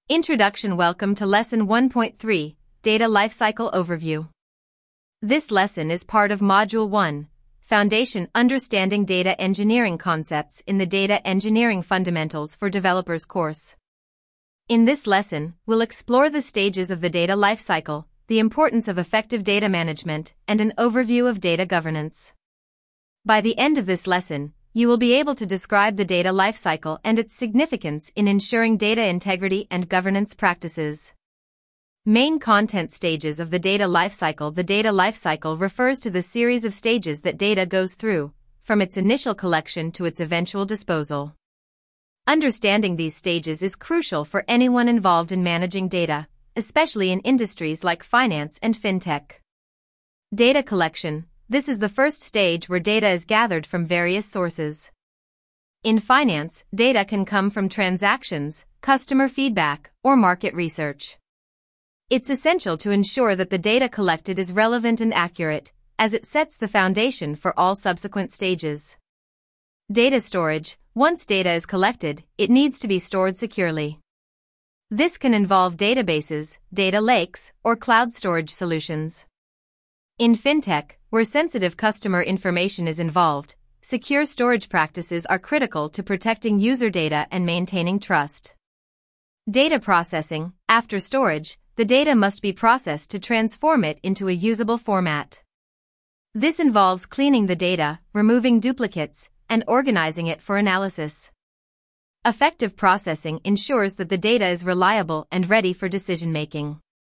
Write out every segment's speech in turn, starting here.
Introduction. Welcome to Lesson 1.3, Data Lifecycle Overview. This lesson is part of Module 1, Foundation Understanding Data Engineering Concepts in the Data Engineering Fundamentals for Developers course. In this lesson, we'll explore the stages of the data lifecycle, the importance of effective data management, and an overview of data governance. By the end of this lesson, you will be able to describe the data lifecycle and its significance in ensuring data integrity and governance practices. Main content stages of the data lifecycle. The data lifecycle refers to the series of stages that data goes through, from its initial collection to its eventual disposal. Understanding these stages is crucial for anyone involved in managing data, especially in industries like finance and fintech. Data collection. This is the first stage where data is gathered from various sources. In finance, data can come from transactions, customer feedback, or market research. It's essential to ensure that the data collected is relevant and accurate, as it sets the foundation for all subsequent stages. Data storage. Once data is collected, it needs to be stored securely. This can involve databases, data lakes, or cloud storage solutions. In fintech, where sensitive customer information is involved, secure storage practices are critical to protecting user data and maintaining trust. Data processing. After storage, the data must be processed to transform it into a usable format. This involves cleaning the data, removing duplicates, and organizing it for analysis. Effective processing ensures that the data is reliable and ready for decision-making.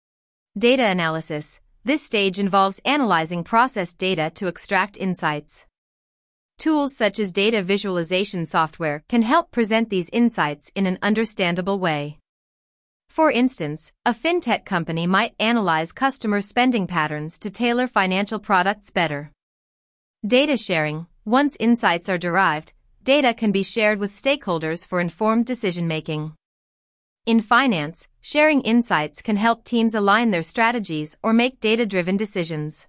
Data analysis. This stage involves analyzing processed data to extract insights. Tools such as data visualization software can help present these insights in an understandable way. For instance, a fintech company might analyze customer spending patterns to tailor financial products better. Data sharing. Once insights are derived, data can be shared with stakeholders for informed decision-making. In finance, sharing insights can help teams align their strategies or make data-driven decisions.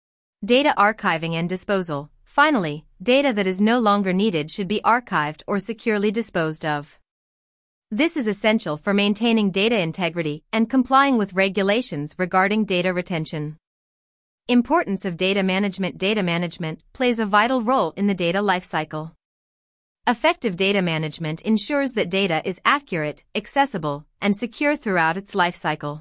Data archiving and disposal. Finally, data that is no longer needed should be archived or securely disposed of. This is essential for maintaining data integrity and complying with regulations regarding data retention. Importance of data management. Data management plays a vital role in the data lifecycle. Effective data management ensures that data is accurate, accessible, and secure throughout its lifecycle.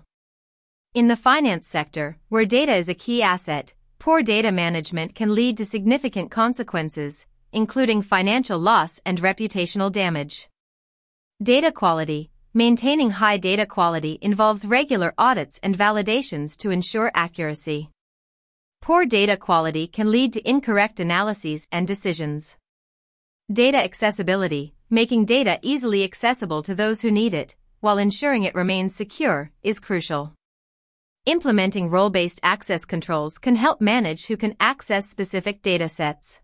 In the finance sector, where data is a key asset, poor data management can lead to significant consequences, including financial loss and reputational damage. Data quality. Maintaining high data quality involves regular audits and validations to ensure accuracy. Poor data quality can lead to incorrect analyses and decisions. Data accessibility. Making data easily accessible to those who need it, while ensuring it remains secure, is crucial. Implementing role-based access controls can help manage who can access specific data sets.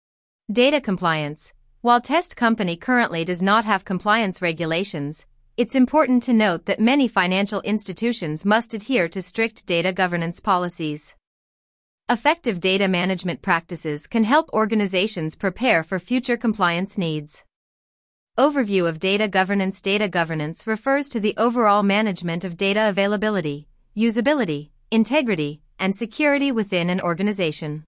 Data compliance. While Test Company currently does not have compliance regulations, it's important to note that many financial institutions must adhere to strict data governance policies. Effective data management practices can help organizations prepare for future compliance needs. Overview of data governance. Data governance refers to the overall management of data availability, usability, integrity, and security within an organization.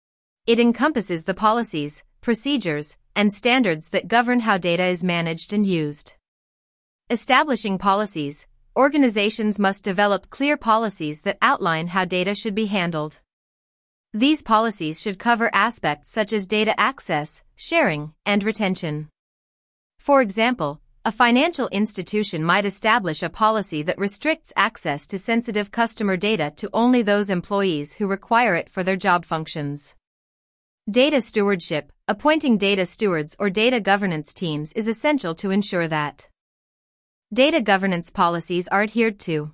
It encompasses the policies, procedures, and standards that govern how data is managed and used. Establishing policies. Organizations must develop clear policies that outline how data should be handled. These policies should cover aspects such as data access, sharing, and retention. For example, a financial institution might establish a policy that restricts access to sensitive customer data to only those employees who require it for their job functions. Data stewardship. Appointing data stewards or data governance teams is essential to ensure that data governance policies are adhered to.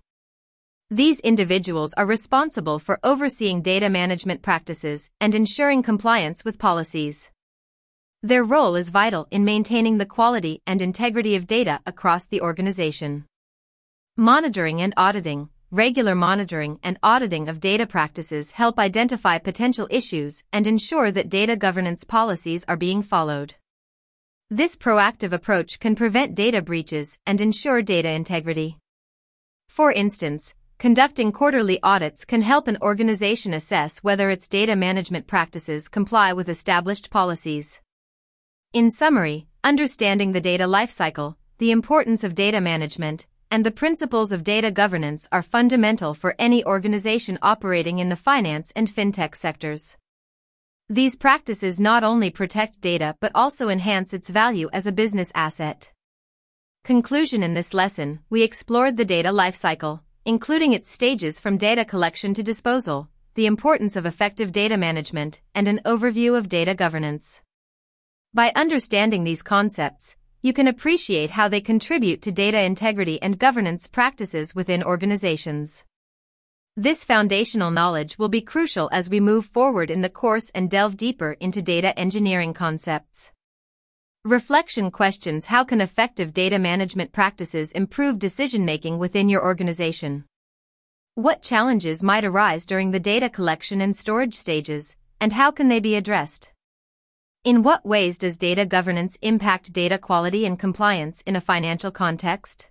These individuals are responsible for overseeing data management practices and ensuring compliance with policies. Their role is vital in maintaining the quality and integrity of data across the organization. Monitoring and auditing. Regular monitoring and auditing of data practices help identify potential issues and ensure that data governance policies are being followed. This proactive approach can prevent data breaches and ensure data integrity. For instance, conducting quarterly audits can help an organization assess whether its data management practices comply with established policies. In summary, understanding the data lifecycle, the importance of data management, and the principles of data governance are fundamental for any organization operating in the finance and fintech sectors. These practices not only protect data but also enhance its value as a business asset. Conclusion: in this lesson, we explored the data lifecycle, including its stages from data collection to disposal, the importance of effective data management, and an overview of data governance. By understanding these concepts, you can appreciate how they contribute to data integrity and governance practices within organizations. This foundational knowledge will be crucial as we move forward in the course and delve deeper into data engineering concepts. Reflection questions: how can effective data management practices improve decision-making within your organization? What challenges might arise during the data collection and storage stages, and how can they be addressed? In what ways does data governance impact data quality and compliance in a financial context?